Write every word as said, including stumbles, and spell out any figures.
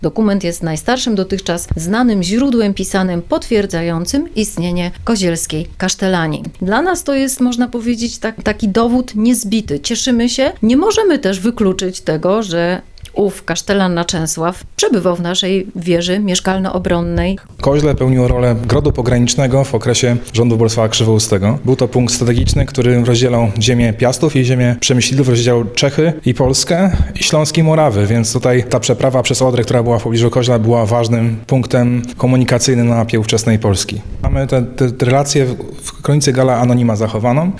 Dokument jest najstarszym dotychczas znanym źródłem pisanym potwierdzającym istnienie kozielskiej kasztelanii. Dla nas to jest, można powiedzieć, tak, taki dowód niezbity. Cieszymy się. Nie możemy też wykluczyć tego, że ów kasztelan na Częsław przebywał w naszej wieży mieszkalno-obronnej. Koźle pełniło rolę grodu pogranicznego w okresie rządów Bolesława Krzywoustego. Był to punkt strategiczny, który rozdzielał ziemię Piastów i ziemię Przemyślidów, rozdzielał Czechy i Polskę i Śląskie Morawy, więc tutaj ta przeprawa przez Odrę, która była w pobliżu Koźla, była ważnym punktem komunikacyjnym na mapie ówczesnej Polski. Mamy te, te, te relacje w kronice Galla Anonima zachowaną.